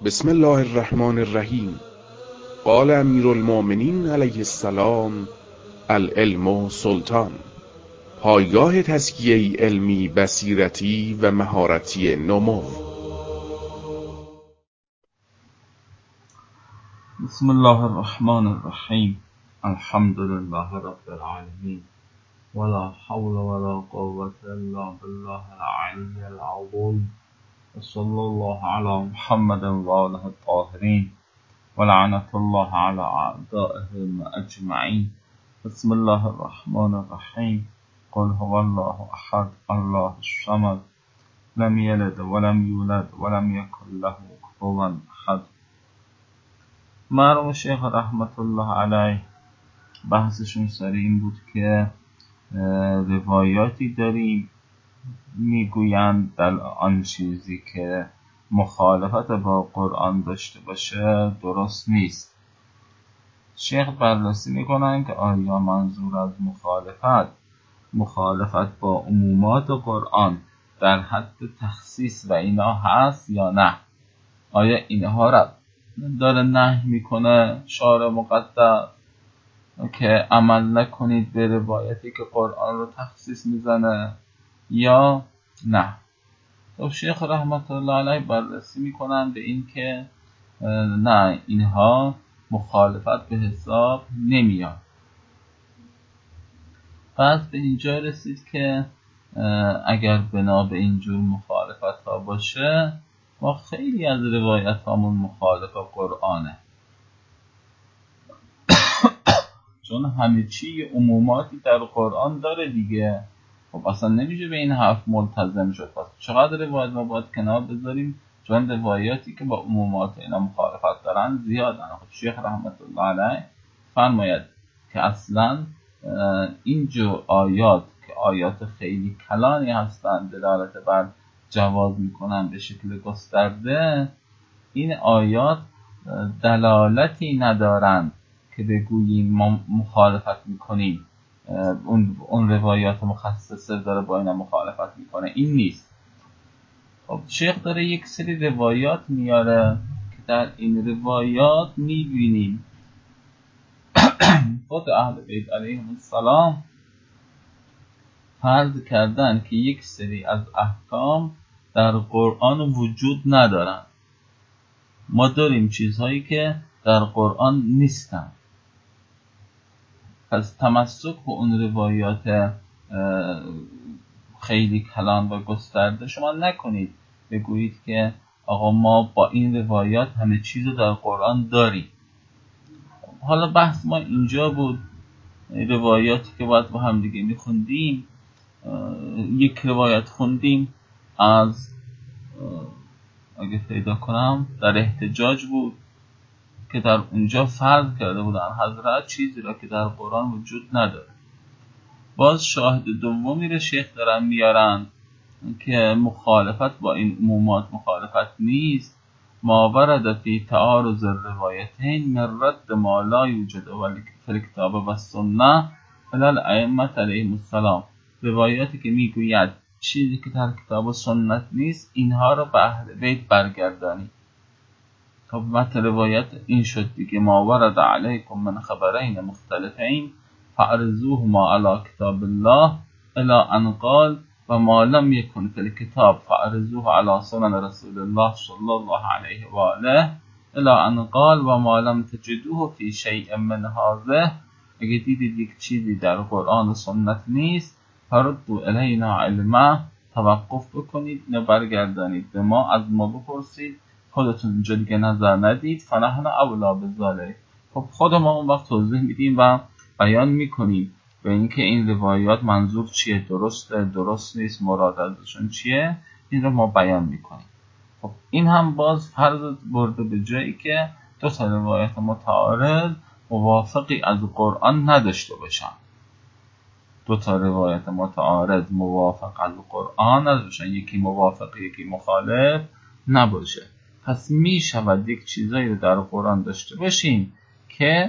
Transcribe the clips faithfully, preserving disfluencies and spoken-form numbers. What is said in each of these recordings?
بسم الله الرحمن الرحیم. قال امیر المؤمنین علیه السلام: العلم سلطان. پایگاه تزکیه علمی، بصیرتی و مهارتی نمو. بسم الله الرحمن الرحیم. الحمد لله رب العالمین، ولا حول ولا قوة الا بالله العلی العظیم، وصلی الله علی محمد و آله الطاهرین، ولعنة الله على اعدائهم اجمعین. بسم الله الرحمن الرحیم. قل هو الله احد الله الصمد لم یلد ولم یولد ولم یکن له کفوا احد. مرحوم شیخ رحمت الله علیه بحثشون سر این بود که روایاتی داریم میگویند در آن چیزی که مخالفت با قرآن داشته باشه درست نیست. شیخ بررسی میکنن که آیا منظور از مخالفت مخالفت با عمومات قرآن در حد تخصیص و اینا هست یا نه؟ آیا اینها را داره نهی میکنه شارع مقدس که عمل نکنید به روایتی که قرآن رو تخصیص میزنه یا نه؟ خب شیخ رحمت الله علیه بررسی میکنن به این که نه، اینها مخالفت به حساب نمیاد. پس به اینجا رسید که اگر بنا به اینجور مخالفت ها باشه، ما خیلی از روایت هامون مخالف قرآنه، چون همه چی عموماتی در قرآن داره دیگه. خب اصلا نمیشه به این حرف ملتزم شد. پس چقدر روایت ما باید کنار بذاریم، چون روایاتی که با عمومات اینا مخالفت دارن زیادن. خب شیخ رحمت الله علیه فرماید که اصلا اینجور آیات که آیات خیلی کلانی هستن، دلالت بر جواز میکنن به شکل گسترده، این آیات دلالتی ندارن که بگوییم ما مخالفت میکنیم، اون اون روایات مخصصه داره با اینا مخالفت میکنه، این نیست. خب شیخ داره یک سری روایات میاره که در این روایات میبینیم خود اهل بیت علیهم السلام فرض کردن که یک سری از احکام در قرآن وجود ندارن. ما داریم چیزهایی که در قرآن نیستن. پس تمسک به اون روایات خیلی کلان و گسترده شما نکنید، بگویید که آقا ما با این روایات همه چیز رو در قرآن داریم. حالا بحث ما اینجا بود، روایاتی که باید با هم دیگه میخوندیم. یک روایت خوندیم از، اگه پیدا کنم، در احتجاج بود که در اونجا فرض کرده بودن حضرت چیزی را که در قرآن وجود نداره. باز شاهد دومی رو شیخ دارن میارن که مخالفت با این عمومات مخالفت نیست. ما ورد فی تعارض الروایتین من رد ما لا یوجد فی الکتاب و السنه الی الائمه علیهم السلام. روایاتی که میگوید چیزی که در کتاب و سنت نیست، اینها رو به اهل بیت برگردانی. خب متن روایت این شد دیگه: ما ورد علیکم من خبرین مختلفین فعرضوهما علی کتاب الله الی ان قال و ما لم یکن فی الکتاب فعرضوه علی سنن رسول الله صلی الله علیه و آله الی ان قال و ما لم تجدوه فی شیء من هذه. اگه دیدید یک چیزی در قرآن و سنت نیست، فردوا الینا علما، توقف بکنید، اینو برگردانید به ما، از ما بپرسید، خودتون اینجا دیگه نظر ندید، فنحن اولا بذالک. خب خود ما اون وقت توضیح میدیم و بیان میکنیم به اینکه این روایات منظور چیه، درسته، درست نیست، مراد ازشون چیه، این رو ما بیان میکنیم. خب این هم باز فرض برده به جایی که دو تا روایت متعارض موافقی از قرآن نداشته باشن. دو تا روایت متعارض موافق از قرآن نداشتن، یکی موافق یکی مخالف نباشه. پس می شود یک چیزایی رو در قرآن داشته باشیم که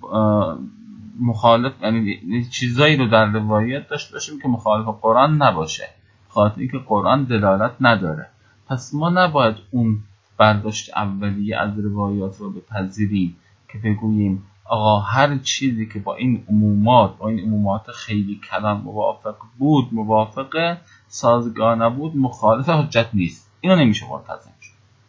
مخالف، یعنی چیزایی رو در روایت داشته باشیم که مخالف قرآن نباشه، خاطر اینکه قرآن دلالت نداره. پس ما نباید اون برداشت اولیه از روایات رو بپذیریم که بگوییم آقا هر چیزی که با این عمومات با این عمومات خیلی کلان موافق بود موافق سازگار نبود مخالف حجت نیست، اینو نمیشه ملتزم شد.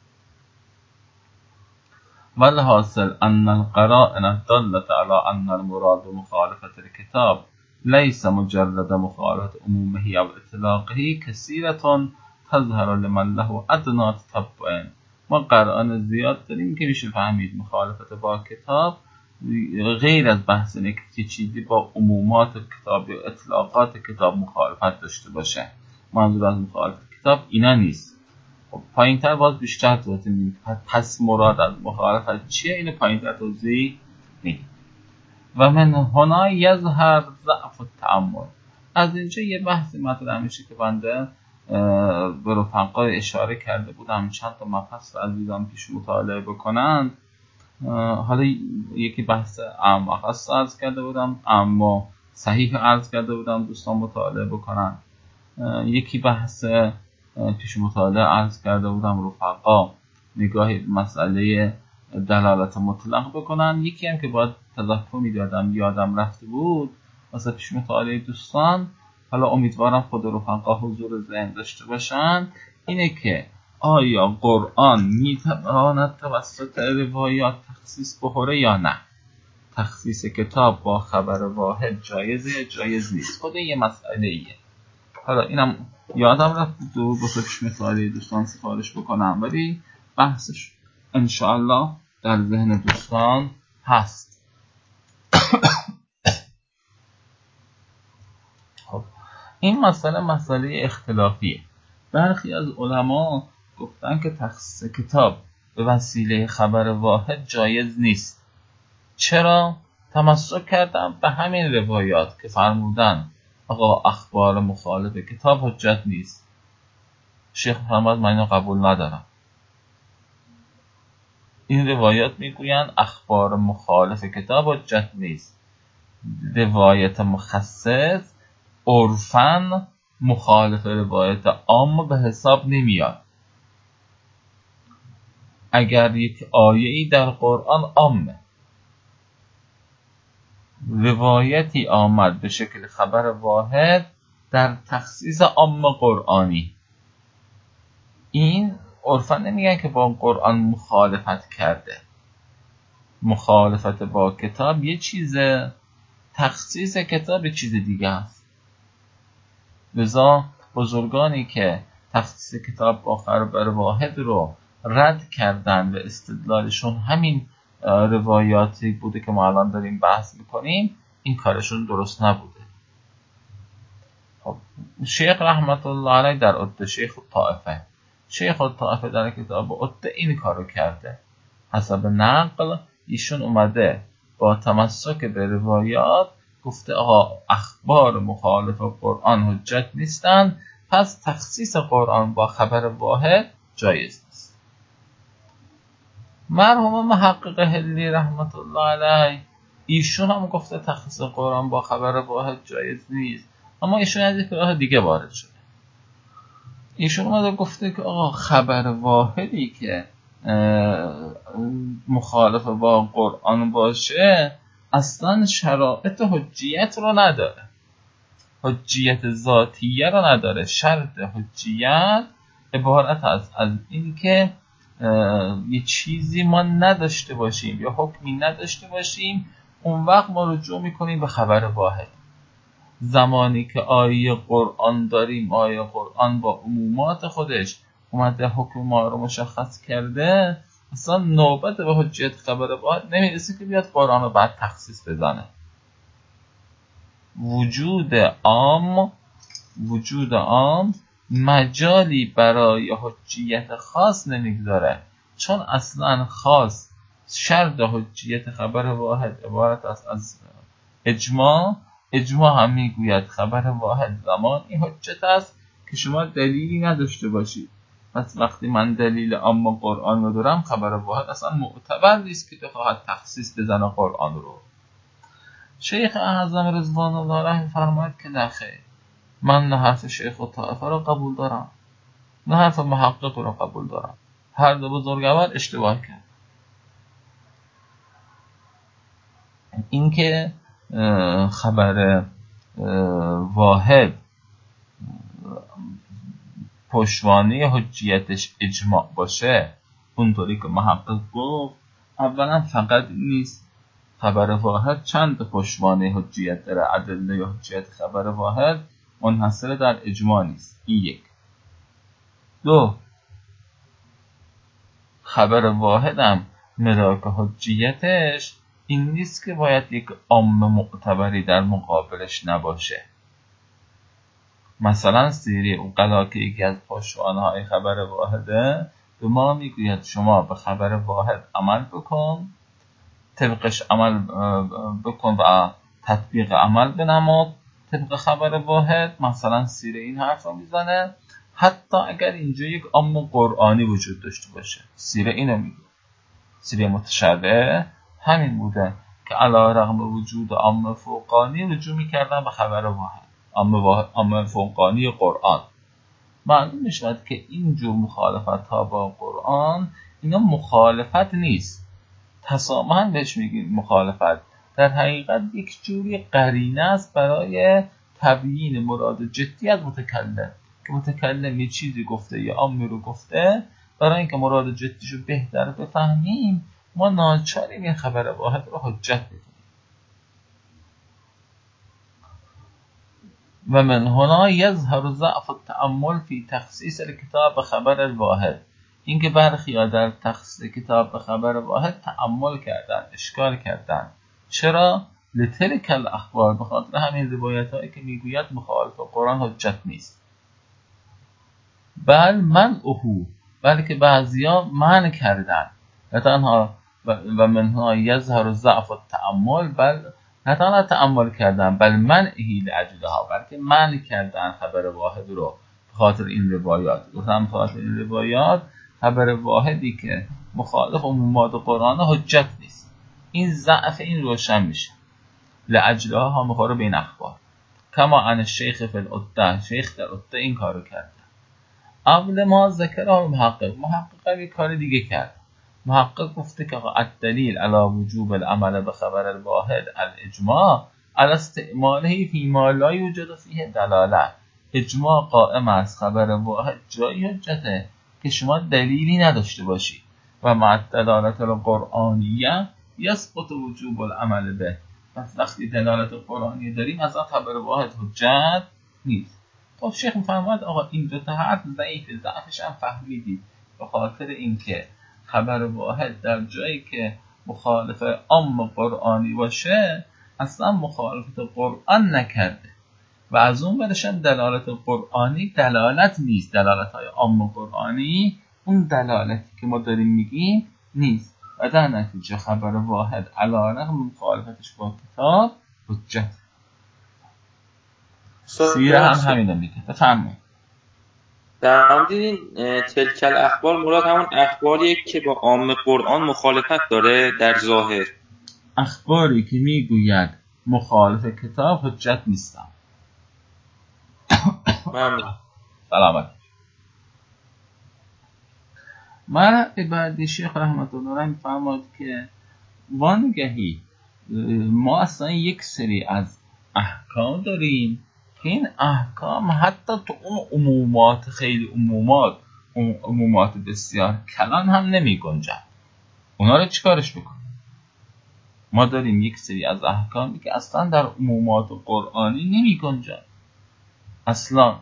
والحاصل ان القرائن الدالة على ان المراد مخالفة الكتاب ليس مجرد مخالفة عمومه او اطلاقه كثيرة تظهر لمن له ادنى تتبع. ما قرائن زیاد داریم که میشه فهمید مخالفت با کتاب غیر از بحث اینه که چیزی با عمومات کتاب یا اطلاقات کتاب مخالفت داشته باشه. منظور از مخالفت کتاب اینا نیست. خب پایین تر باز بیشتر توضیح میدیم پس مراد از مخالفت چیه، اینو پایین تر توضیح میدیم. و من هنا یظهر ضعف التأمل. از اینجا یه بحثی مطرح میشه که بنده به رفقا اشاره کرده بودم چند تا مبحث عزیزان پیش مطالعه بکنند. حالا یکی بحث عام خاص عرض کرده بودم اما صحیح عرض کرده بودم دوستان مطالعه بکنن. یکی بحث پیش مطالعه عرض کرده بودم رفقا نگاهی مسئله دلالت مطلق بکنن. یکی هم که باید تذکر میدادم یادم رفته بود واسه پیش مطالعه دوستان، حالا امیدوارم خود رفقا حضور ذهن داشته باشن، اینه که آیا قرآن میتواند توسط روایات تخصیص بخوره یا نه؟ تخصیص کتاب با خبر واحد جایزه یا جایز نیست؟ خود یه مسئله ایه. حالا اینم یادم رفت دو بسه پیش مطالعه دوستان سفارش بکنم ولی بحثش انشاءالله در ذهن دوستان هست. خب این مسئله مسئله اختلافیه. برخی از علما گفتن که تخصیص کتاب به وسیله خبر واحد جایز نیست. چرا؟ تمسک کردن به همین روایات که فرمودن آقا اخبار مخالف کتاب حجت نیست. شیخ فرمود من اینو قبول ندارم. این روایات میگوین اخبار مخالف کتاب حجت نیست. روایت مخصص عرفاً مخالف روایت عام به حساب نمیاد. اگر یک آیه‌ای در قرآن عامه روایتی آمد به شکل خبر واحد در تخصیص عام قرآنی، این عرفاً نمیگن که با قرآن مخالفت کرده. مخالفت با کتاب یه چیزه، تخصیص کتاب یه چیز دیگه است. لذا بزرگانی که تخصیص کتاب با خبر واحد رو رد کردن و استدلالشون همین روایاتی بوده که ما الان داریم بحث میکنیم، این کارشون درست نبوده. خب شیخ رحمت الله علیه در عده شیخ الطائفه شیخ الطائفه در کتاب عده این کارو کرده. حسب نقل ایشون اومده با تمسک به روایات گفته آقا اخبار مخالف قرآن حجت نیستن، پس تخصیص قرآن با خبر واحد جایز نیست. مرحوم محقق حلی رحمت الله علیه ایشون هم گفته تخصیص قرآن با خبر واحد جایز نیست، اما ایشون از یک راه دیگه وارد شده. ایشون اومده گفته که آقا خبر واحدی که مخالف با قرآن باشه اصلا شرایط حجیت رو نداره، حجیت ذاتیه رو نداره. شرط حجیت عبارت است از این که یه چیزی ما نداشته باشیم یا حکمی نداشته باشیم، اون وقت ما رجوع میکنیم به خبر واحد. زمانی که آیه قرآن داریم، آیه قرآن با عمومات خودش اومده حکم ما رو مشخص کرده، اصلا نوبت به حجیت خبر واحد نمیرسه که بیاد قرآن رو بعد تخصیص بزنه. وجود عام وجود عام مجالی برای حجیت خاص نمیگذاره، چون اصلا خاص شرط حجیت خبر واحد عبارت است از اجماع. اجماع هم میگوید خبر واحد زمانی حجت است که شما دلیلی نداشته باشید. پس وقتی من دلیل عام قرآن رو دارم، خبر واحد اصلا معتبر نیست که بخواهد تخصیص بزنه قرآن رو. شیخ اعظم رضوان الله علیه فرماید که نه خیر، من نه حرف شیخ الطائفه رو قبول دارم نه حرف محقق رو قبول دارم. هر دو بزرگوار اشتباه کرد. این که خبر واحد پشتوانه حجیتش اجماع باشه اونطوری که محقق گفت، اولا فقط نیست خبر واحد چند پشتوانه حجیت داره. ادله یا حجیت خبر واحد منحصر در اجماع نیست. این یک. دو، خبر واحد هم مدارک حجیتش این نیست که باید یک عام معتبری در مقابلش نباشه. مثلا سیری اوقلا که یکی از پشتوانه‌های خبر واحده به ما میگوید شما به خبر واحد عمل بکن، طبقش عمل بکن و تطبیق عمل بنما طبق خبر واحد. مثلا سیری این حرف رو میزنه حتی اگر اینجا یک عام قرآنی وجود داشته باشه. سیری اینو میگه. سیری متشرع همین بوده که علی رغم وجود عام فوقانی رجوع میکردن به خبر واحد، عام فوقانی قرآن. معلوم میشود که اینجور مخالفت ها با قرآن اینا مخالفت نیست، تسامحاً بهش میگیم مخالفت. در حقیقت یک جوری قرینه است برای تبیین مراد جدی از متکلم، که متکلم یه چیزی گفته یا عامی رو گفته، برای اینکه مراد جدیشو بهتر بفهمیم ما ناچاریم این خبر واحد رو حجت بکنیم. و من هنا یظهر ضعف التأمل فی تخصیص الکتاب خبر الواحد. اینکه برخی‌ها در تخصیص کتاب خبر واحد تأمل کردن، اشکال کردن. چرا؟ لتلک الاخبار، به خاطر همین روایت هایی که میگوید مخالف قرآن حجت نیست. بل من اوهو، بلکه بعضیا منع کردن. نه تنها و منها یظهر ضعف التأمل، بل نه تنها تأمل کردن بل منعی لاجلها، بلکه منع کردن خبر واحد رو به خاطر این روایات. گفتم به خاطر این روایات خبر واحدی که مخالف عمومات قرآن حجت نیست. این ضعف این روشن میشه. لاجلها ها مخوره به این اخبار. کما عن الشیخ فی العده، شیخ در عده این کارو کرد. اول ما ذکر محقق، محقق یک کار دیگه کرد. محقق گفته که الدلیل علی وجوب العمل به خبر الواحد الاجماع علی استعماله فی ما لا یوجد فیه دلاله. اجماع قائم است خبر واحد جایی حجته که شما دلیلی نداشته باشید و مع الدلالت القرآنیه یسقط وجوب العمل به. پس وقتی دلالت قرآنی داریم از خبر واحد حجت نیست. خب شیخ می‌فرماید آقا این دو تا حرف ضعیف، ضعفش هم فهمیدید به خاطر اینکه خبر واحد در جایی که مخالف عام قرآنی باشه اصلا مخالفت قرآن نکرده و از اون برشن دلالت قرآنی دلالت نیست. دلالت های عام قرآنی اون دلالتی که ما داریم میگیم نیست و در نتیجه خبر واحد علی رغم مخالفتش با کتاب حجت. سیره هم همین رو میگه. بفرمایید. در مورد این تلک الاخبار مراد همون اخباریه که با عام قرآن مخالفت داره در ظاهر. اخباری که میگوید مخالف کتاب حجت نیستم. ممنون. سلامت. مرحبا بعدی شیخ رحمت الله علیه میفرماید که وانگهی ما اصلا یک سری از احکام داریم که این احکام حتی تو اون عمومات خیلی عمومات اون عمومات بسیار کلان هم نمی گنجن. اونا رو چیکارش بکنیم؟ ما داریم یک سری از احکامی که اصلا در عمومات قرآنی نمی گنجن اصلا.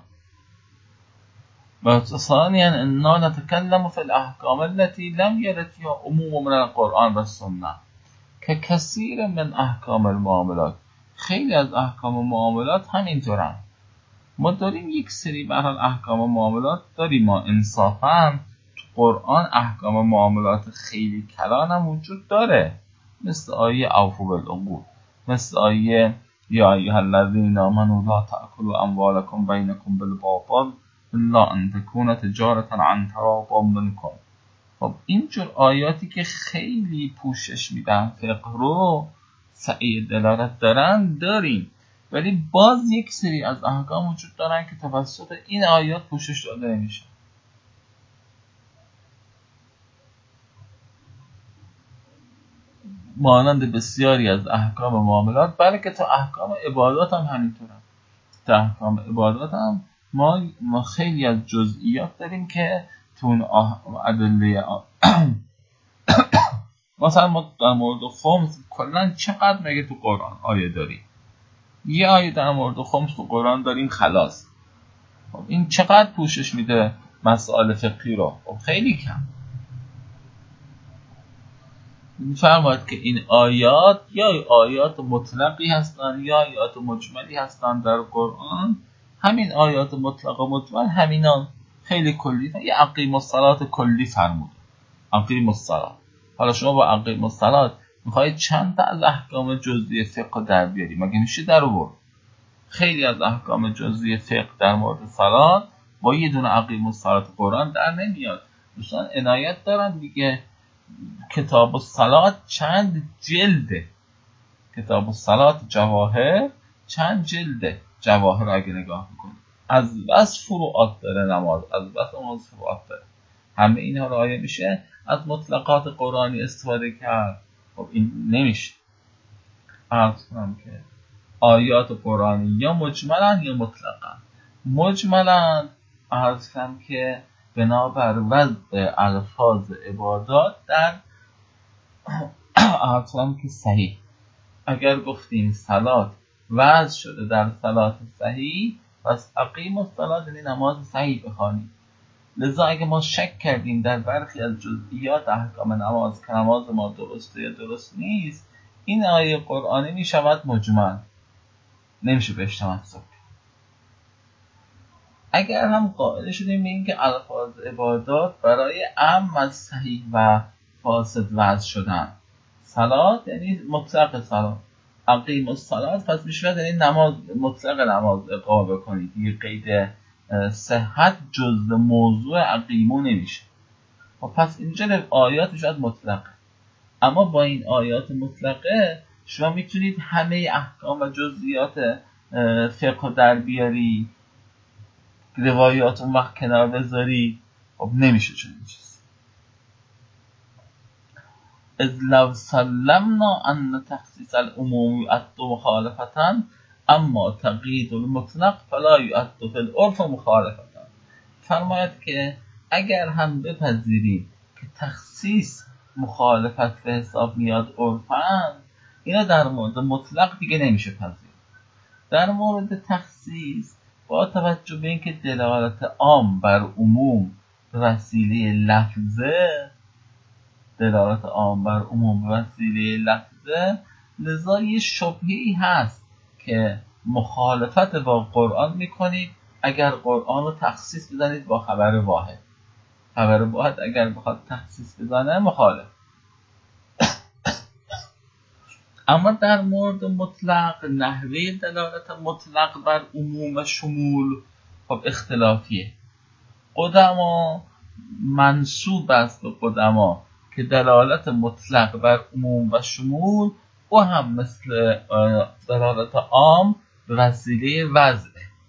و ثانیا انا نتکلم فی الاحکام التي لم یرد فیها عموم من القرآن و السنه که کثیر من احکام المعاملات. خیلی از احکام معاملات همینطورن. ما داریم یک سری به هر حال احکام معاملات داریم، ما انصافا تو قرآن احکام معاملات خیلی کلان هم وجود داره، مثل آیه اوفوا بالعقود، مثل آیه یا ایها الذین آمنوا لا تأکلوا اموالکم بینکم بالباطل الا ان تکون تجارة عن تراض منکم. خب اینجور آیاتی که خیلی پوشش میدن فقه رو، سعی دلالت دارن داریم، ولی باز یک سری از احکام وجود دارن که توسط این آیات پوشش داده نمیشه. مانند بسیاری از احکام معاملات، بلکه تا احکام عبادات هم همینطوره. تا احکام عبادات هم ما ما خیلی از جزئیات داریم که تو اون ادله مثلا ما در مورد خمس کلا چقدر مگه تو قرآن آیه داریم؟ یه آیه در مورد خمس تو قرآن داریم خلاص. خب این چقدر پوشش میده مسائل فقهی رو؟ خب خیلی کم. می‌فرماید که این آیات یا آیات مطلقی هستند یا آیات مجملی هستند در قرآن. همین آیات مطلق و مجمل همینا خیلی کلی، یه اقیم الصلاة کلی فرمود، اقیم الصلاة. حالا شما با اقیم الصلاة میخواید چند تا از احکام جزئی فقه در بیاری؟ مگه میشه در آورد؟ خیلی از احکام جزئی فقه در مورد صلات با یه دونه اقیم الصلاة قرآن در نمیاد. دوستان عنایت دارن دیگه، کتاب الصلاة چند جلده، کتاب الصلاة جواهر چند جلده، جواهر اگه نگاه میکنید از بس فروعات داره نماز، از بس نماز فروعات داره. همه اینها رو آیه میشه از مطلقات قرآنی استفاده کرد؟ خب این نمیشه. عرض کنم که آیات قرآنی یا مجملن یا مطلقن. مجملن عرض کنم که بنابر وضع الفاظ عبادات در عرض کنم که صحیح. اگر گفتیم صلات وضع شده در صلات صحیح، پس اقیم الصلاة یعنی نماز صحیح بخوانید. لذا اگه ما شک کردیم در برخی از جزئیات احکام نماز که نماز ما درسته یا درست نیست، این آیه قرآنی می شود مجمل، نمیشه بهش تمسک. اگر هم قائل شدیم به این که الفاظ عبادات برای عام از صحیح و فاسد وضع شدن، صلات یعنی مطلق صلات، اقیم الصلاة پس میشه یعنی نماز مطلق نماز اقامه بکنید، یه قید صحت جزء موضوع اقیمو نمیشه. و پس اینجا آیات شاید مطلقه، اما با این آیات مطلقه شما میتونید همه احکام و جزئیات فقه در بیاری، روایات اون وقت کنار بذاری. خب نمیشه چون این چیز. اذ لو سلمنا ان تخصیص العموم یعد مخالفتاً اما تقیید المطلق فلا یعد فی العرف مخالفتاً. فرماید که اگر هم بپذیرید که تخصیص مخالفت به حساب میاد عرفاً، اینا در مورد مطلق دیگه نمیشه پذیرید. در مورد تخصیص با توجه به اینکه دلالت عام بر عموم به وسیله لفظه، دلالت عام بر عموم به وسیله لفظه، لذا یه شبهه‌ای هست که مخالفت با قرآن میکنید اگر قرآن رو تخصیص بزنید با خبر واحد. خبر واحد اگر بخواد تخصیص بزنه مخالف. اما در مورد مطلق نحوه دلالت مطلق بر عموم و شمول خب اختلافیه. قدما منسوب است به قدما که دلالت مطلق بر عموم و شمول او هم مثل دلالت عام به وسیله وضع،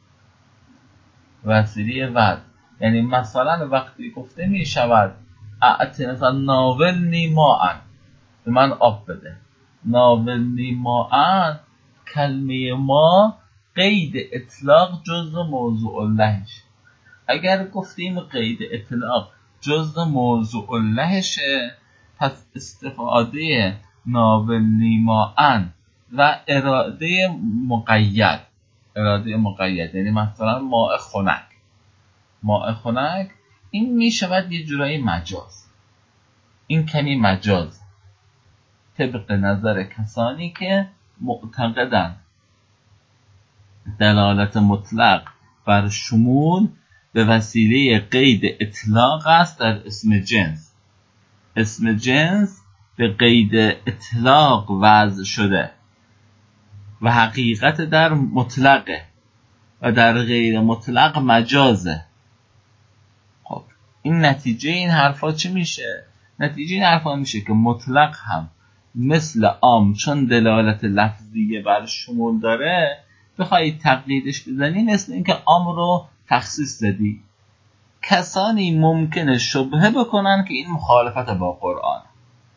وسیله وضع. یعنی مثلا وقتی گفته می شود اعطی مثلا ناولنی ماءن، به من آب بده، ناولنی ماءن، کلمه ما قید اطلاق جزء موضوع لهش. اگر گفتیم قید اطلاق جزء موضوع لهشه، پس استفاده ناولنی ماءن و اراده مقید، اراده مقید یعنی مثلا ماء خنک، ماء خنک، این می شود یه جورایی مجاز. این کمی مجاز طبق نظر کسانی که معتقدند دلالت مطلق بر شمول به وسیله قید اطلاق است در اسم جنس. اسم جنس به قید اطلاق وضع شده و حقیقت در مطلقه و در غیر مطلق مجازه. خب این نتیجه این حرفا چی میشه؟ نتیجه این حرفا میشه که مطلق هم مثل عام چون دلالت لفظیه بر شمول داره، بخوایی تقییدش بزنی مثل اینکه عام رو تخصیص زدی. کسانی ممکنه شبهه بکنن که این مخالفت با قرآن،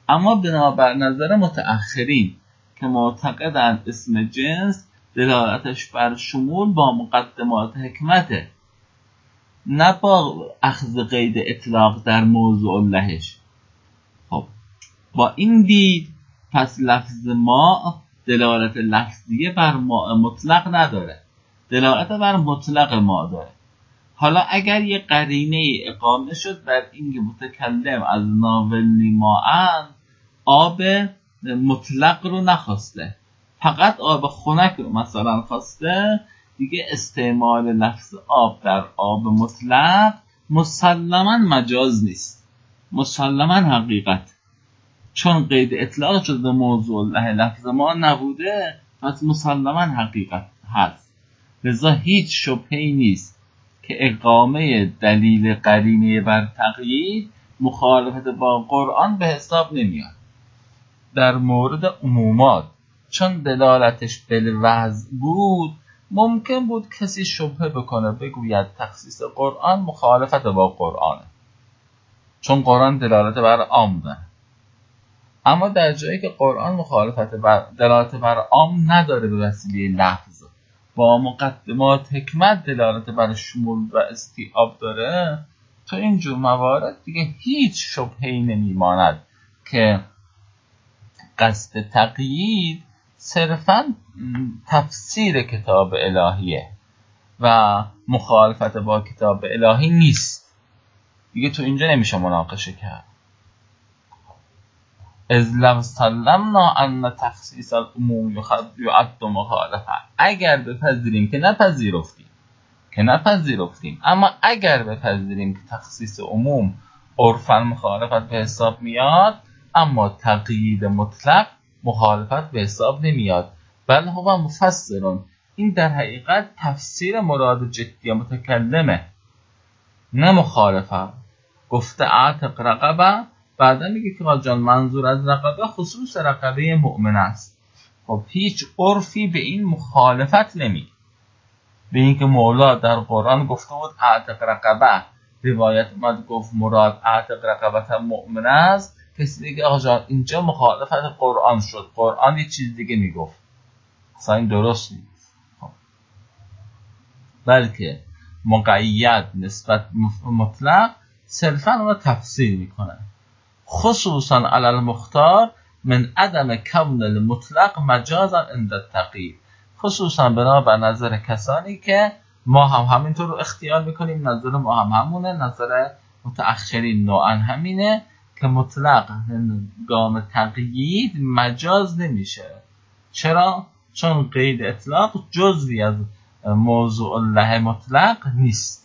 اما بنابر نظر متأخرین که معتقدند اسم جنس دلالتش بر شمول با مقدمات حکمته، نه با اخذ قید اطلاق در موضوع لهش. خب با این دید پس لفظ ما دلالت لفظیه بر ما مطلق نداره، دلالت بر مطلق ما داره. حالا اگر یه قرینه اقامه شد بر این که متکلم از ناولنی ماء آب مطلق رو نخواسته، فقط آب خنک رو مثلا خواسته، دیگه استعمال لفظ آب در آب مطلق مسلماً مجاز نیست، مسلماً حقیقت. چون قید اطلاق شده موضوع لفظ ما نبوده، پس مسلماً حقیقت هست. لذا هیچ شبهه‌ای نیست که اقامه دلیل قرینه بر تقیید مخالفت با قرآن به حساب نمیاد. در مورد عمومات چون دلالتش بالوضع بود، ممکن بود کسی شبهه بکنه، بگوید تخصیص قرآن مخالفت با قرآنه، چون قرآن دلالت بر عام داره. اما در جایی که قرآن مخالفت بر دلالت بر عام نداره به وسیله لفظ، با مقدمات حکمت دلالت بر شمول و استیعاب داره، تو این جور موارد دیگه هیچ شبهه‌ای نمیماند که قصد تقیید صرفاً تفسیر کتاب الهیه و مخالفت با کتاب الهی نیست. دیگه تو اینجا نمیشه مناقشه کرد. از لو سلمنا ان تخصیص العموم یعد مخالفه، اگر بپذیریم که نپذیرفتیم که نپذیرفتیم اما اگر بپذیریم که تخصیص عموم عرفاً مخالفت به حساب میاد، اما تقیید مطلق مخالفت به حساب نمیاد. بل هو مفسرون، این در حقیقت تفسیر مراد جدی متکلمه، نه مخالفه. گفته اعتق رقبه، بعدا میگه که جان منظور از رقبه خصوص رقبه مؤمن است. خب هیچ عرفی به این مخالفت نمیگه. به این که مولا در قرآن گفته بود اعتق رقبه، روایت اومد گفت مراد اعتق رقبه مؤمن است، کسی دیگه آقا جان اینجا مخالفت قرآن شد، قرآن یه چیز دیگه میگفت، اصلا این درست نیست. خب. بلکه مقید نسبت مطلق صرفا اون تفسیر میکنه، خصوصا علی المختار من عدم کون المطلق مجازا عند التقیید، خصوصا بنابر نظر کسانی که ما هم همینطور رو اختیار میکنیم، نظر ما هم همونه، نظر متأخرین نوعا همینه که مطلق گام تقیید مجاز نمیشه. چرا؟ چون قید اطلاق جزوی از موضوع الله مطلق نیست.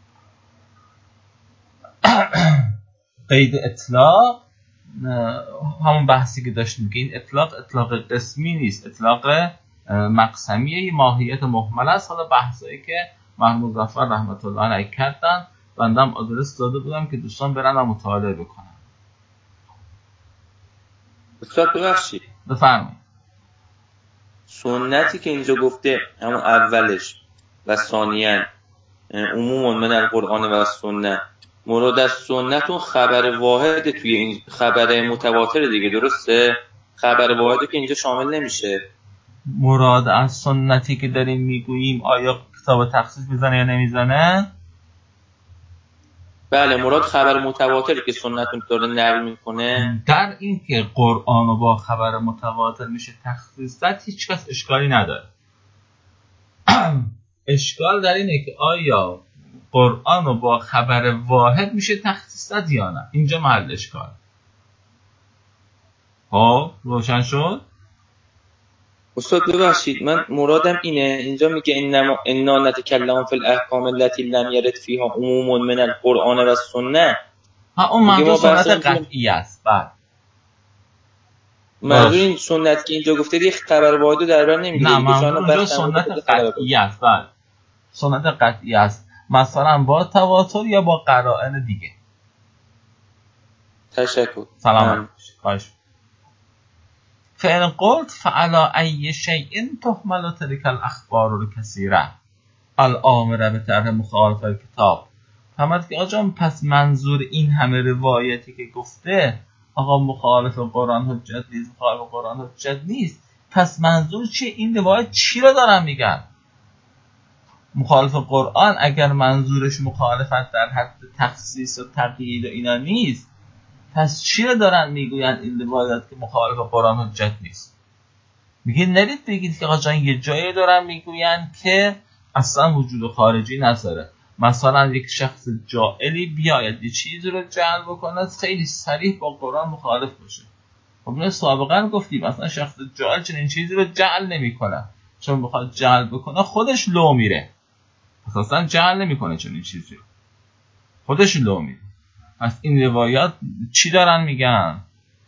قید اطلاق همون بحثی که داشتیم که این اطلاق اطلاق قسمی نیست، اطلاق مقسمیه، ماهیت محمل است. حالا بحثایی که محمود ظفر رحمت الله علیه کردن، بندم آدرس داده بودم که دوستان برن و مطالعه بکنن. استاد ببخشید بفرمایید. سنتی که اینجا گفته همون اولش و ثانیاً عموم من القرآن و سنت، مراد از سنت اون خبر واحد توی این خبر متواتر دیگه، درسته؟ خبر واحدی که اینجا شامل نمیشه. مراد از سنتی که داریم میگوییم آیا کتاب تخصیص میزنه یا نمیزنه؟ بله، مراد خبر متواتری که سنت داره نقل میکنه. در این که قرآن رو با خبر متواتر میشه تخصیص داد هیچ کس اشکالی نداره. اشکال در اینه که آیا قرآن رو با خبر واحد میشه تخصیص داد یا نه، اینجا محل اشکال. ها روشن شد؟ استاد ببخشید من مرادم اینه، اینجا میگه انما انا نتکلم فی الاحکام التي لم یرد فیها عموم من القرآن و السنه. ها اون منظور سنت قطعی است. بعد منظور این سنت که اینجا گفته دیگه خبر واحد در بر نمیگیره. نه منظور اونجا سنت قطعی است. بعد سنت قطعی است، مثلا با تواتر یا با قرائن دیگه. تشکر. سلام. خواهش. فإن قلت فعلى أي شيء تحمل تلك الأخبار الكثيرة الآمرة بطرح مخالف الكتاب. فهمت که آجام پس منظور این همه روایتی که گفته آقا مخالف قرآن حجت نیست، مخالف قرآن حجت نیست، پس منظور چیه؟ این روایت چی رو دارن میگن؟ مخالف قرآن اگر منظورش مخالفت در حد تخصیص و تقیید و اینا نیست، پس چی رو دارن میگوین این روایت که مخالف قرآن حجت نیست؟ میگه نرید بگید که آقا جان یه جایی دارن میگوین که اصلا وجود خارجی نداره، مثلا یک شخص جاهلی بیاید یه چیزی رو جعل بکنه خیلی صریح با قرآن مخالف باشه. خب اینو سابقا گفتیم مثلا شخص جاهل چنین چیزی رو جعل نمیکنه، چون بخواد جعل بکنه خودش لو میره، اصلا جعل نمیکنه چنین چیزی رو، خودش لو میره. پس این روایات چی دارن میگن؟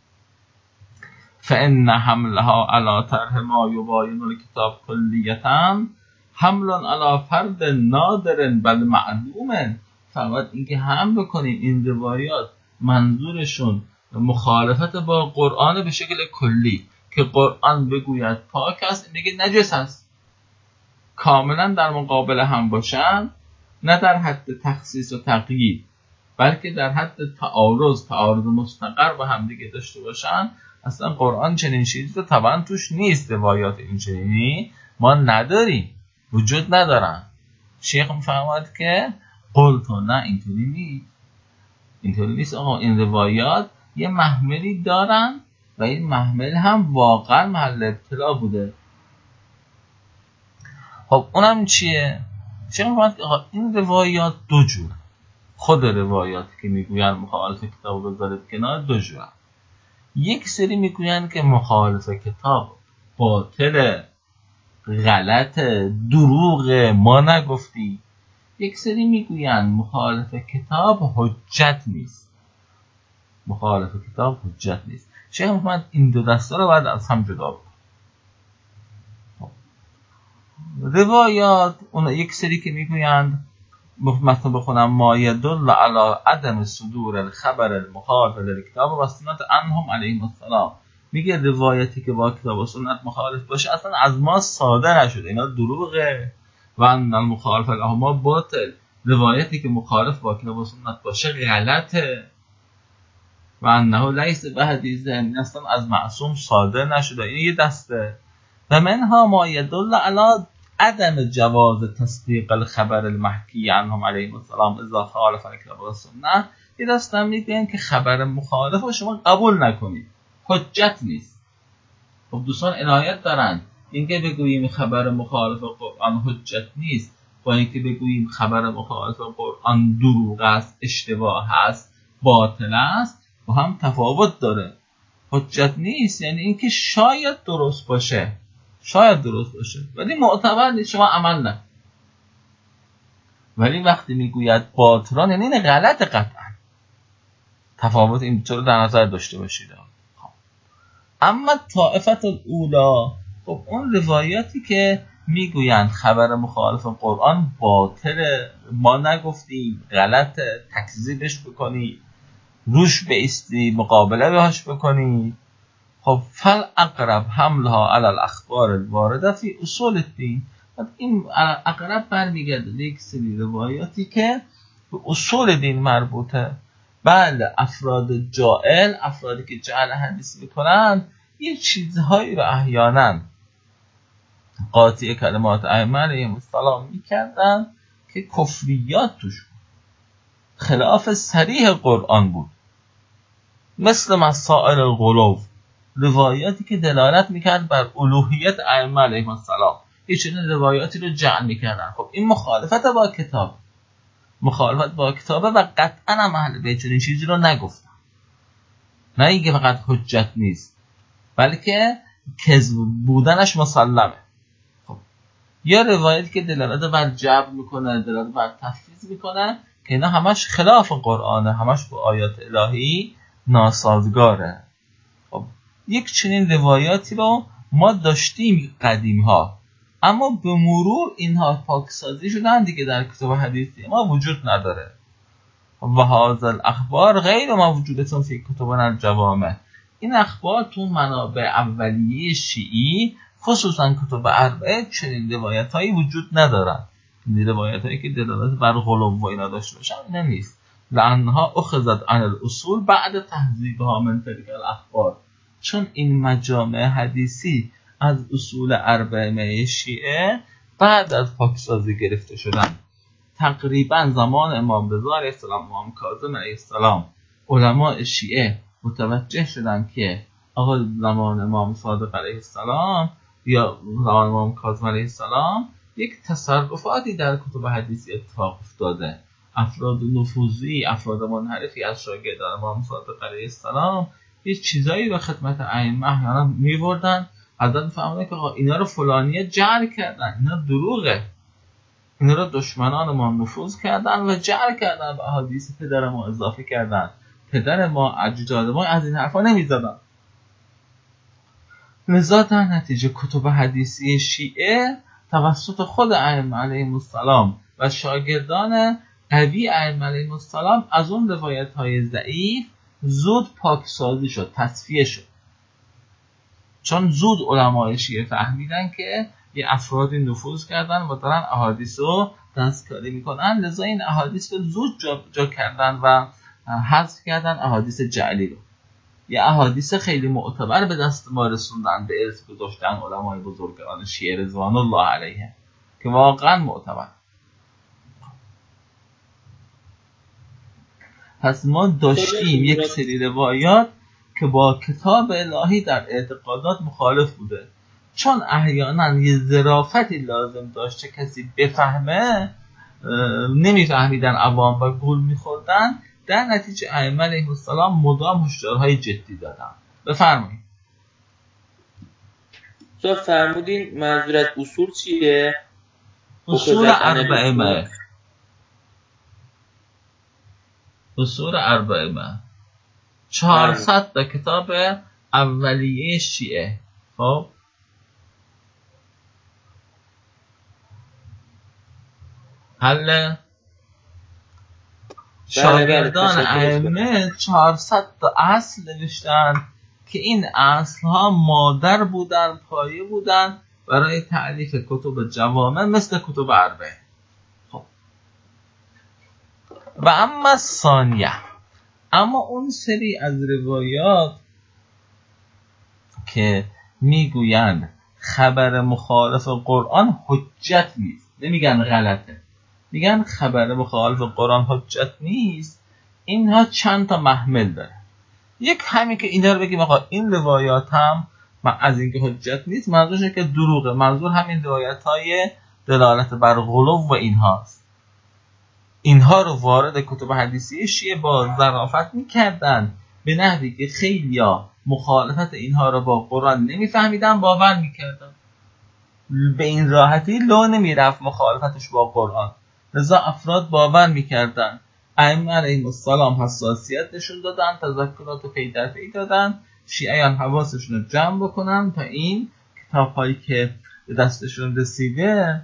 فإن حملها على طرح ما يباين الكتاب كلية حمل على فرد نادر بل معلوم. فقط اینکه هم بکنیم این روایات منظورشون مخالفت با قرآن به شکل کلی، که قرآن بگوید پاک است، این بگه نجس است، کاملا در مقابل هم باشن، نه در حد تخصیص و تقیید، بلکه در حد تعارض تعارض مستقر با هم دیگه داشته باشن. اصلا قرآن چنین چیزی تو طبعا توش نیست، روایات این چنینی ما نداریم، وجود ندارن. شیخ میفرماید که قلتو نه اینطوری نیست، اینطوری نیست آقا، این روایات یه محملی دارن و این محمل هم واقعا محل ابتلا بوده. خب اونم چیه؟ شیخ میفرماید که آقا این روایات دو جور، خود روایاتی که میگوین مخالف کتاب رو بذارید کنار دو جور. یک سری میگوین که مخالف کتاب باطل، غلط، دروغ، ما نگفتی. یک سری میگوین مخالف کتاب حجت نیست، مخالف کتاب حجت نیست. شیخ محمد این دو دسته رو باید از هم جدا بکن. روایات اون یک سری که میگویند مثلا بخونم ما یدل علی عدم صدور الخبر المخالف للکتاب و سنت عنهم علیهم السلام، میگه روایتی که با کتاب و سنت مخالف باشه اصلا از ما صادر نشده، اینا دروغه. و ان المخالف لهما باطل، روایتی که مخالف با کتاب و سنت باشه غلطه. و انه لیس بحدیث، اصلا از معصوم صادر نشده، این یه دسته. و منها ما یدل علی عدم جواز تصدیق الخبر المحکی عنهم علیهم السلام اذا خالف الکتاب و سنت، یه دسته میگن که خبر مخالف رو شما قبول نکنید، حجت نیست. خب دوستان عنایت دارن، اینکه بگوییم خبر مخالف قرآن حجت نیست با اینکه بگوییم خبر مخالف قرآن دروغ است، اشتباه است، باطل است، با هم تفاوت داره. حجت نیست یعنی اینکه شاید درست باشه، شاید درست باشه ولی معتبر نیست، شما عمل نه. ولی وقتی میگوید باطلان یعنی این غلط قطعا، تفاوت این طور در نظر داشته باشید. اما طائفت الاولا، خب اون روایاتی که میگویند خبر مخالف قرآن باطله، ما نگفتیم، غلط، تکذیبش بکنی، روش بایستی، مقابله بهش بکنی، خب فل اقرب حملها علی الاخبار الوارده فی اصول الدین. این اقرب برمیگرده به یک سری روایاتی که به اصول دین مربوطه. بله افراد جاهل، افرادی که جهل حدیث میکنن، یه چیزهایی رو احیانا قاطع کلمات ائمه علیهم السلام میکردن که کفریات توش بود، خلاف صریح قرآن بود، مثل مسائل الغلو، روایاتی که دلالت میکرد بر الوهیت ائمه علیهم السلام، یه چنین روایاتی رو جعل میکردن. خب این مخالفت با کتاب، مخالفت با کتابه و قطعا هم اهل بیت چنین چیزی رو نگفتن. نه اینکه فقط حجت نیست بلکه کذب بودنش مسلمه. خب یا روایتی که دلالت بر جبر میکنه، دلالت بر تفویض میکنه، که اینا همش خلاف قرآنه، همش با آیات الهی ناسازگاره. خب یک چنین روایاتی رو ما داشتیم قدیم ها، اما به مرور اینها پاکسازی شدن دیگه، در کتاب حدیثی ما وجود نداره. و هذا الاخبار غیر موجودتون فی کتبنا الجوامع، این اخبار تو منابع اولیه شیعی خصوصا کتب اربعه چنین روایتایی وجود ندارن. این روایتایی که دلالت بر غلو و اینا داشته باشن اینا نیست. لأنها اخذت عن الاصول بعد تهذیبها من تلك الاخبار، چون این مجامع حدیثی از اصول اربعه شیعه بعد از پاکسازی گرفته شدن. تقریبا زمان امام رضا علیه السلام، امام کاظم علیه السلام، علماء شیعه متوجه شدن که آقا زمان امام صادق علیه السلام یا زمان امام کاظم علیه السلام یک تصرفاتی در کتب حدیثی اتفاق افتاده. افراد نفوذی، افراد منحرفی از شاگردان امام صادق علیه السلام یه چیزایی به خدمت ائمه احیانا می‌بردن، حضرت می‌فهمیدن که آقا اینا رو فلانیه جعل کردن، اینا دروغه، اینا رو دشمنان ما نفوذ کردن و جعل کردن، به احادیث پدر ما اضافه کردن، پدر ما اجداد ما از این حرفا نمی‌زدن. لذا در نتیجه کتب حدیثی شیعه توسط خود ائمه علیهم السلام و شاگردان قوی ائمه علیهم السلام از اون روایت‌های ضعیف زود پاکسازی شد، تصفیه شد، چون زود علمای شیعه فهمیدن که یه افرادی نفوذ کردن و دارن احادیث رو دستکاری میکنن، لذا این احادیث رو زود جا, جا کردن و حذف کردن احادیث جعلی رو. یه احادیث خیلی معتبر به دست ما رسوندن، به ارث گذاشتن علمای بزرگان شیعه رضوان الله علیهم که واقعا معتبر. پس ما داشتیم یک سری روایات که با کتاب الهی در اعتقادات مخالف بوده، چون احیانا یه ظرافتی لازم داشته کسی بفهمه، نمیفهمیدن عوام و گول میخوردن، در نتیجه ائمه علیهم السلام مدام هشدارهای جدی دادن. بفرمایید. تو فرمودین منظورت اصول چیه؟ اصول اربعه اصول اربعه چهارصد تا کتاب اولیه شیعه. خب حل شاگردان ائمه چهارصد تا اصل نوشتن که این اصل ها مادر بودن، پایه بودن برای تألیف کتب جوامع مثل کتب اربعه. خب و اما ثانیه، اما اون سری از روایات که میگویند خبر مخالف قرآن حجت نیست، نمیگن غلطه، میگن خبر مخالف قرآن حجت نیست، اینها چند تا محمل داره. یک همین که اینا رو بگیم آقا این روایات هم از اینکه حجت نیست منظورشه که دروغه، منظور همین روایت های دلالت بر غلو و اینهاست. اینها رو وارد کتب حدیثی شیعه با ظرافت میکردن به نحوی که خیلیا مخالفت اینها رو با قرآن نمیفهمیدن، باور میکردن، به این راحتی لو نمیرفت مخالفتش با قرآن، لذا افراد باور میکردن. ائمه علیهم السلام حساسیت نشون دادن، تذکرات رو پی در پی دادن، شیعیان حواسشون رو جمع بکنن تا این کتاب هایی که به دستشون رسیده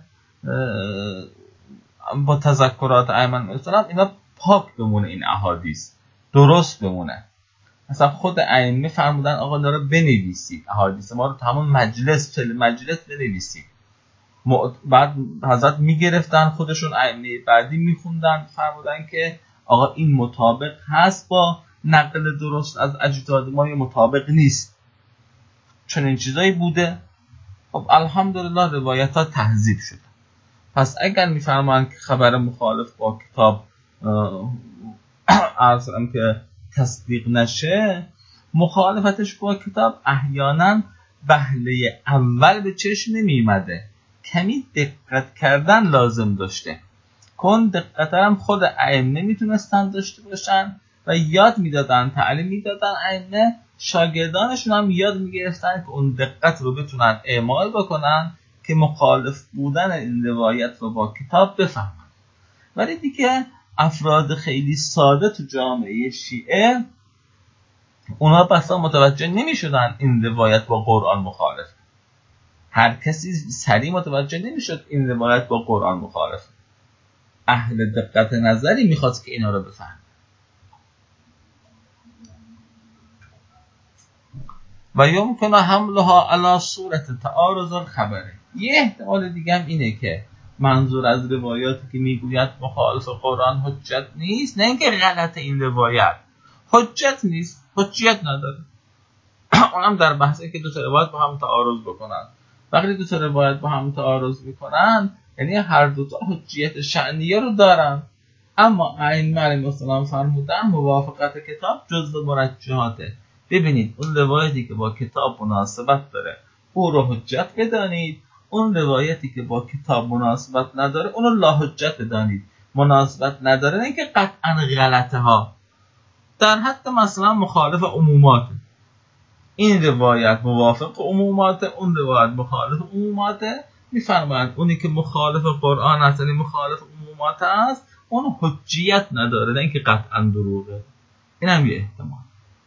با تذکرات ائمه علیهم السلام اینا پاک بمونه، این احادیث درست بمونه. مثلا خود ائمه فرمودن آقا اینا رو بنویسید، احادیث ما رو تمام مجلس چل مجلس بنویسید. بعد حضرت میگرفتن خودشون ائمه بعدی میخوندن، فرمودن که آقا این مطابق هست با نقل درست از اجداد ما یا مطابق نیست، چون این چیزایی بوده. خب الحمدلله روایت ها تهذیب شده. پس اگر میفرمان که خبر مخالف با کتاب ارزم که تصدیق نشه، مخالفتش با کتاب احیانا بهله اول به چشم نمیمده، کمی دقت کردن لازم داشته. کن دقت هم خود ائمه میتونستن داشته باشن و یاد میدادن، تعلیم میدادن ائمه، شاگردانشون هم یاد میگرفتن که اون دقت رو بتونن اعمال بکنن که مخالف بودن این روایت رو با کتاب بفهمن. ولی دیگه افراد خیلی ساده تو جامعه شیعه اونا بسا متوجه نمی شدن این روایت با قرآن مخالف، هر کسی سریع متوجه نمی شد این روایت با قرآن مخالف، اهل دقت نظری میخواست که اینا رو بفهم. و یمکن حملها علی صورت تعارض الخبره. یه احتمال دیگه هم اینه که منظور از روایاتی که میگوید مخالف قرآن حجت نیست، نه اینکه غلط این روایت، حجت نیست، حجیت نداره. اونم در بحثی که دو تا روایت با هم تعارض بکنن. وقتی دو تا روایت با هم تعارض میکنن یعنی هر دو تا حجیت شأنیه رو دارن، اما ائمه علیهم السلام فرمودن موافقت کتاب جزء مرجحاته. ببینید اون روایتی که با کتاب مناسبت داره او رو حجت بدانید، اون روایتی که با کتاب مناسبت نداره اون رو لا حجت بدانید. مناسبت نداره نه که قطعا غلطه ها، در حد مثلا مخالف عمومات، این روایت موافق عمومات، اون روایت مخالف عمومات. میفرمایند اونی که مخالف قرآن است یعنی مخالف عمومات است اون حجیت نداره نه اینکه قطعا دروغه. این هم یه احتمال.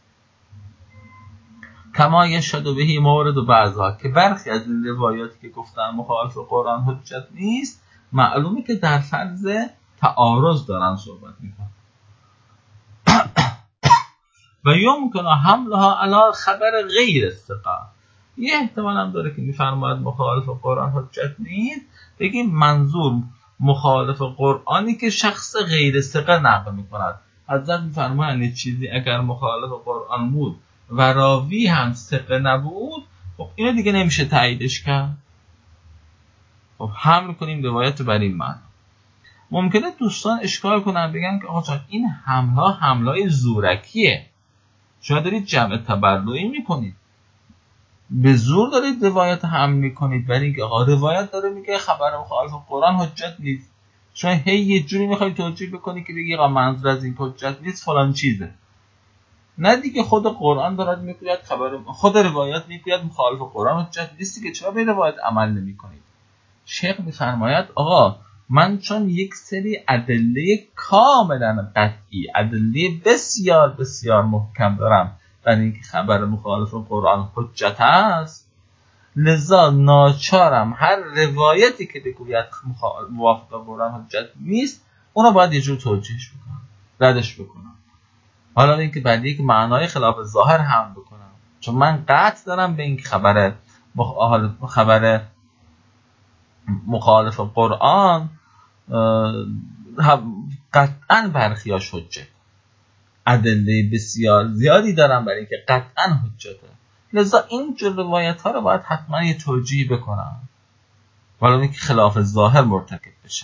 کما یشهد بهی مورد و بعضها، که برخی از این روایاتی که گفتن مخالف قرآن حجت نیست معلومه که در فرض تعارض دارن صحبت میکنن. و یمکن حملها علی خبر غیر ثقه، یه احتمال هم داره که میفرماید مخالف قرآن حجت نیست، بگیم منظور مخالف قرآنی که شخص غیر ثقه نقل میکند. حضرت میفرمایند چیزی اگر مخالف قرآن بود و راوی هم ثقه نبود، خب اینو دیگه نمیشه تاییدش کرد. خب حمل کنیم روایت بر این معنی. ممکنه دوستان اشکال کنن بگن که آقا این حمله حملای زورکیه، شما دارید جمع تبرعی میکنید، به زور دارید روایت حمل میکنید، برای اینکه آقا روایت داره میگه خبر مخالف قرآن حجت نیست، شما هی یه جوری میخواید توجیه بکنید که بگی آقا منظور از این حجت نیست فلان چیزه. نه دیگه خود قرآن دارد میگوید خبر، خود روایت میگوید مخالف قرآن حجت نیست که چرا به روایت عمل نمیکنید؟ شیخ میفرماید آقا من چون یک سری ادله کاملا قطعی، ادله بسیار بسیار محکم دارم برای اینکه خبر مخالف قرآن حجت است، لذا ناچارم هر روایتی که بگوید موافق قرآن حجت نیست اونو باید یه جور توجیهش بکنم، ردش بکنم، حالا اینکه بعد یک معنای خلاف ظاهر هم بکنم، چون من قطع دارم به این خبر مخ... خبر مخالف قرآن قطعا برخیاش حجت، ادله بسیار زیادی دارم برای اینکه قطعا حجته، لذا این جور روایت ها رو باید حتما یه توجیه بکنم ولی اینکه خلاف ظاهر مرتکب بشم.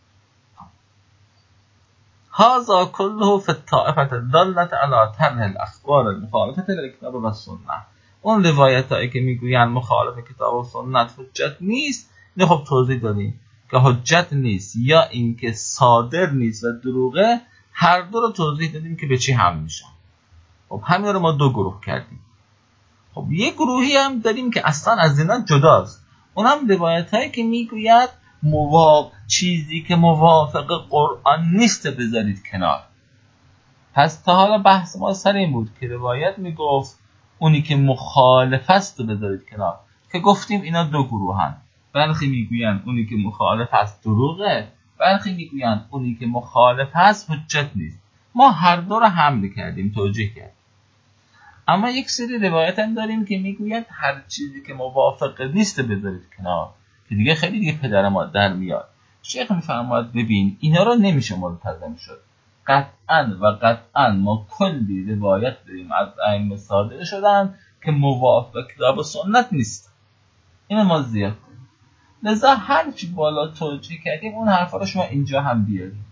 هذا كله في الطائفة الدالة على طرح الاخبار المخالفة للكتاب و سنت. اون روایت هایی که میگوین مخالف کتاب و سنت حجت نیست، نه خب توضیح دادیم که حجت نیست یا اینکه صادر نیست و دروغه، هر دو رو توضیح دادیم که به چی هم میشن. خب همین رو ما دو گروه کردیم. خب یک گروهی هم داریم که اصلا از اینا جداست، اونم روایت هایی که میگوید موافق چیزی که موافق قرآن نیست بذارید کنار. پس تا حالا بحث ما سر این بود که روایت میگفت اونی که مخالف است بذارید کنار، که گفتیم اینا دو گروه هن. برخی میگوین اونی که مخالف است دروغه، برخی میگوین اونی که مخالف است حجت نیست. ما هر دو رو حمل کردیم، توجیه کردیم. اما یک سری روایت هم داریم که میگوید هر چیزی که موافق نیست بذارید کنار، که دیگه خیلی دیگه پدر ما در میاد. شیخ میفرماید ببین اینا رو نمیشه ملتزم شد، قطعا و قطعا ما کلی روایت داریم از ائمه صادر شدن که موافق کتاب و سنت نیست، این ما زیاد داریم. لذا هر چی بالا توجیه کردیم اون حرفا رو شما اینجا هم بیاریم.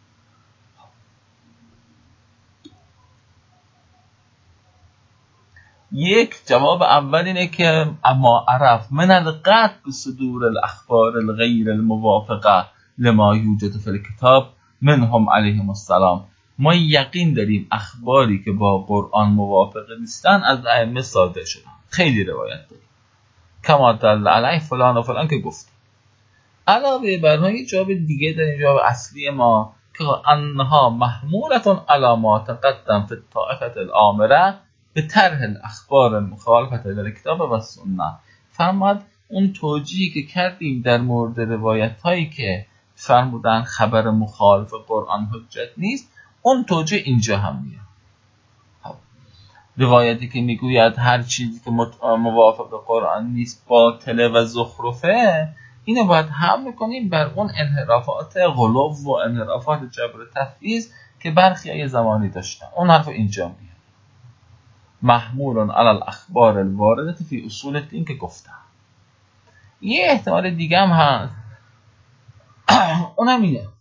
یک جواب اول اینه که اما عرف من القطع بصدور الاخبار الغیر الموافقه لما یوجد فی الکتاب منهم علیهم السلام، ما یقین داریم اخباری که با قرآن موافق نیستن از ائمه صادر شدن. خیلی روایت داریم کما دل علیه فلان و فلان که گفتیم. علاوه بر اون یه جواب دیگه داریم، جواب اصلی ما که انها محمولتون علی ما تقدم فی الطائفه الامره به طرح الاخبار مخالفت للکتاب و سنت. فرمود اون توجیهی که کردیم در مورد روایت هایی که فرمودن خبر مخالف قرآن حجت نیست، اون توجیه اینجا هم میاد. روایتی که میگوید هر چیزی که موافق قرآن نیست باطله و زخرفه، اینو باید حمل کنیم بر اون انحرافات غلو و انحرافات جبر تفویض که برخی زمانی داشتن. اون حرف اینجا میاد محمول علی الاخبار الوارده فی اصول الدین که گفتم. یه احتمال دیگه هم هست اونم اینه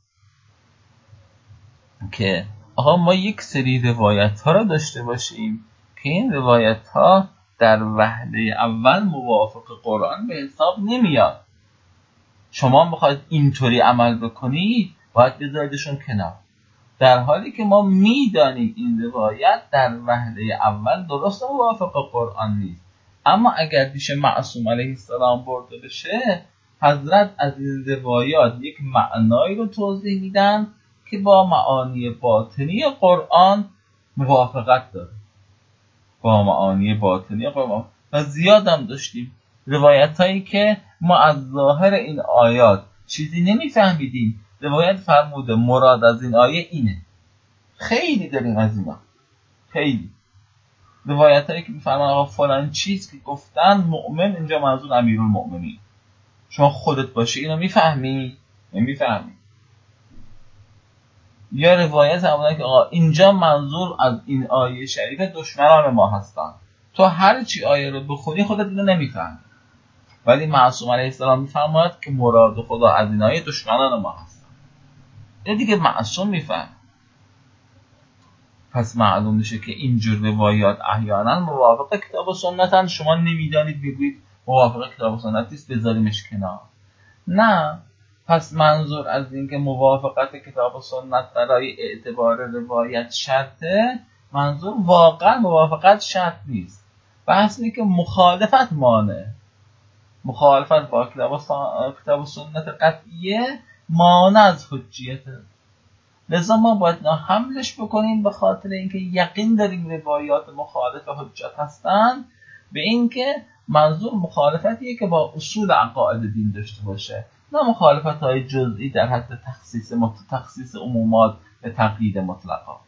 که آقا ما یک سری روایت ها رو داشته باشیم که این روایت ها در وهله اول موافق قرآن به حساب نمیاد. شما بخواید اینطوری عمل بکنید باید بذاریدشون کنار، در حالی که ما میدانیم این روایت در وهله اول درست موافق قرآن نیست، اما اگر پیش معصوم علیه السلام برده بشه حضرت از این روایات یک معنایی رو توضیح میدن که با معانی باطنی قرآن موافقت داره، با معانی باطنی قرآن. و زیاد هم داشتیم روایت هایی که ما از ظاهر این آیات چیزی نمیفهمیدیم، روایت فرموده مراد از این آیه اینه. خیلی داریم از اینا، خیلی روایت هایی که میفرمان آقا فلان چیز که گفتن مؤمن اینجا منظور امیرالمؤمنین، شما خودت باشی اینو میفهمی؟ نمیفهمی. یا روایت همونه که آقا اینجا منظور از این آیه شریف دشمنان ما هستن، تو هر چی آیه رو بخونی خودت اینو نمیفهمی، ولی معصوم علیه السلام میفرماید که مراد خدا از این آیه دشمنان ما هستن. این دیگه معصوم میفهم. پس معلوم میشه که اینجور روایات احیانا موافق کتاب و سنتن. شما نمیدانید بگویید موافق کتاب و سنت نیست بذاریمش کنار. نه، پس منظور از این که موافقت کتاب و سنت برای اعتبار روایت شرطه، منظور واقعا موافقت شرط نیست. بحث اینه که مخالفت مانع، مخالفت با کتاب و, سن... کتاب و سنت قطعیه مانع از حجیته. لذا ما باید حملش بکنیم به خاطر اینکه یقین داریم روایات مخالف حجت هستن، به اینکه منظور مخالفتیه که با اصول عقاید دین داشته باشه، نه مخالفت های جزئی در حد تخصیص مت... تخصیص عمومات به تقیید مطلقات.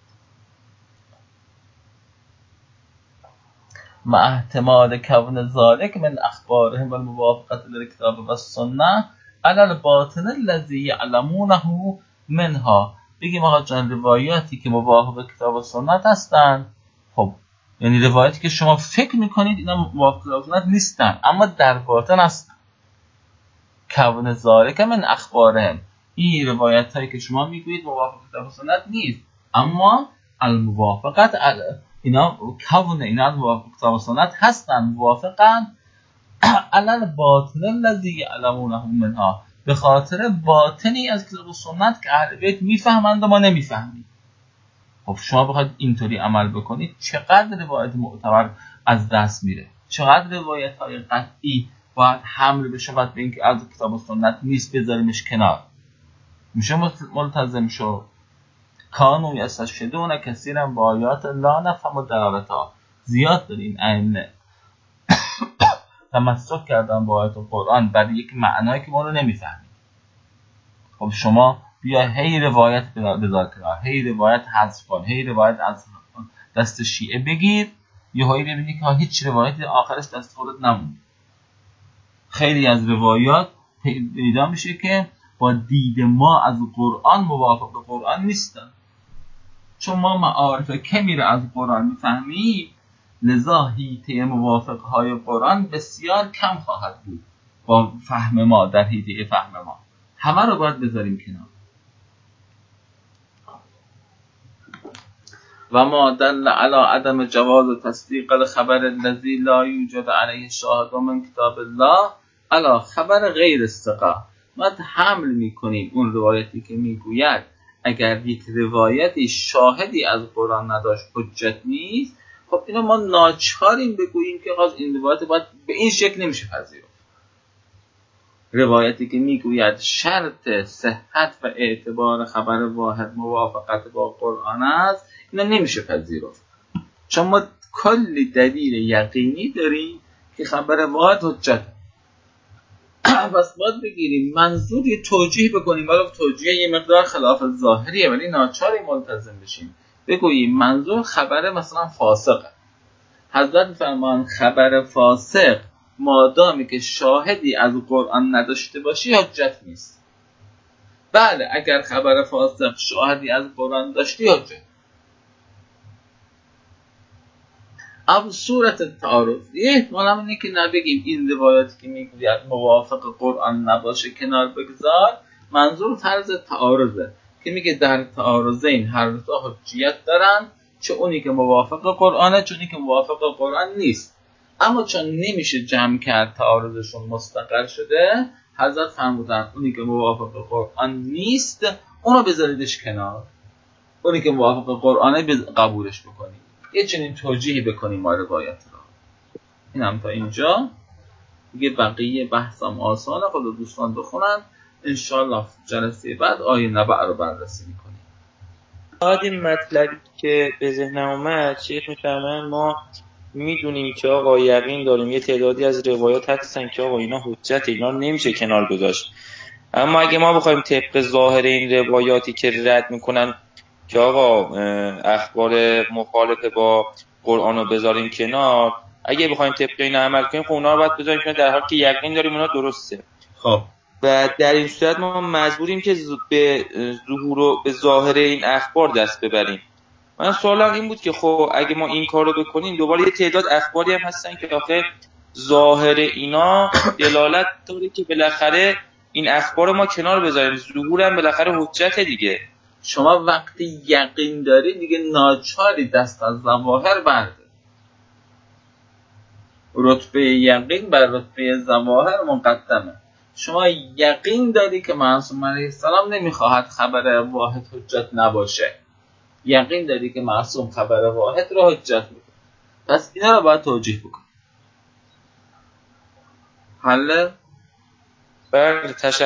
مع احتمال کون ذالک من اخبارهم والموافقت للکتاب و السنه علی الباطن الذی یعلمونه منها. بگیم آقا جان روایاتی که موافق کتاب و سنت هستن، خب یعنی روایاتی که شما فکر میکنید اینا موافق کتاب و سنت نیستن اما در باطن هستن. کون ذالک من اخبارهم، این روایت هایی که شما میگویید موافق کتاب و سنت نیست اما الموافقت اینا کون اینا موافق کتاب و سنت هستن، موافقن علل باطن الذی یعلمونه منها، به خاطر باطنی از کتاب و سنت که اهل بیت میفهمند و ما نمیفهمیم. خب شما بخواید اینطوری عمل بکنید چقدر روایت معتبر از دست میره، چقدر روایت های قطعی باید حمل بشه به اینکه از کتاب و سنت نیست بذاریمش کنار. میشه ملتزم شو کانو یستشهدون کثیرا با آیات لا نفهم دلالتها. زیاد دارین ائمه تمسک کردن با آیات قرآن برای یک معنایی که ما رو نمیفهمیم. خب شما بیا هی روایت بذار کنار، هی روایت حذف کن، هی روایت از دست شیعه بگیر، یه هایی ببینی که هیچ روایتی آخرش دست خودت نموند. خیلی از روایات پیدا میشه که با دید ما از قرآن موافق قرآن نیستن، چون ما معارف کمی رو از قرآن میفهمیم، لذا حیطه موافقهای قرآن بسیار کم خواهد بود با فهم ما. در حیطه فهم ما همه رو باید بذاریم کنار. و ما دل علی عدم جواز تصدیق الخبر الذی لا یوجد علیه شاهد من کتاب الله علی خبر غیر الثقه. ما حمل میکنیم اون روایتی که میگوید اگر یک روایتی شاهدی از قرآن نداشت حجت نیست. خب اینو ما ناچاریم بگوییم که خاص این روایت باید به این شکل نمیشه پذیرفت. روایتی که میگوید شرط صحت و اعتبار خبر واحد موافقت با قرآن است، اینا نمیشه پذیرفت، چون ما کلی دلیل یقینی داریم که خبر واحد حجت. پس باید بگیریم منظور یه توجیه بکنیم، ولی توجیه یه مقدار خلاف ظاهریه ولی ناچاری ملتزم بشیم. بگوییم منظور خبر مثلا فاسقه. حضرت فرمان خبر فاسق مادامی که شاهدی از قرآن نداشته باشی حجت نیست. بله اگر خبر فاسق شاهدی از قرآن داشتی حجت. اما صورت تعارض یه احتمال هم اینه که نبگیم این روایاتی که میگوید موافق قرآن نباشه کنار بگذار، منظور فرض تعارضه که میگه در تعارضین هر دو حجیت دارن، چه اونی که موافق قرآنه چه اونی که موافق قرآن نیست. اما چون نمیشه جمع کرد تعارضشون مستقر شده، حضرت فرمودن اونی که موافق قرآن نیست اونو بذاریدش کنار، اونی که موافق قرآنه قبولش بکنید. یه چنین توجیهی بکنیم ما روایت را. این هم تا اینجا دیگه، بقیه بحثم آسانه، خود دوستان بخونن. انشاءالله جلسه بعد آیه نبع رو بررسی میکنیم. بعد این مطلبی که به ذهنم اومد، شیخ میفرمایند ما میدونیم که آقا یقین داریم یه تعدادی از روایات هستن که آقا اینا حجت، اینا نمیشه کنار گذاشت. اما اگه ما بخوایم طبق ظاهر این روایاتی که رد میکنن که آقا اخبار مخالف با قرآن رو بذاریم کنار، اگه بخوایم طبق این عمل کنیم خب اونا رو باید بذاریم کنار، در حالی که یقین داریم اونا درسته. خب و در این صورت ما مجبوریم که به ظهور و به ظاهر این اخبار دست ببریم. من سوالم این بود که خب اگه ما این کار رو بکنیم، دوباره یه تعداد اخباری هم هستن که آخه ظاهر اینا دلالت داره که بالاخره این اخبار ما کنار بذاریم، ظهور هم بالاخره حجت دیگه. شما وقتی یقین داری دیگه ناچاری دست از ظواهر برداری. رتبه یقین بر رتبه ظواهر مقدمه. شما یقین داری که معصوم علیه السلام نمیخواهد خبر واحد حجت نباشه، یقین داری که معصوم خبر واحد رو حجت میکنه، پس اینا رو باید توجیه بکنی. حله؟ بله.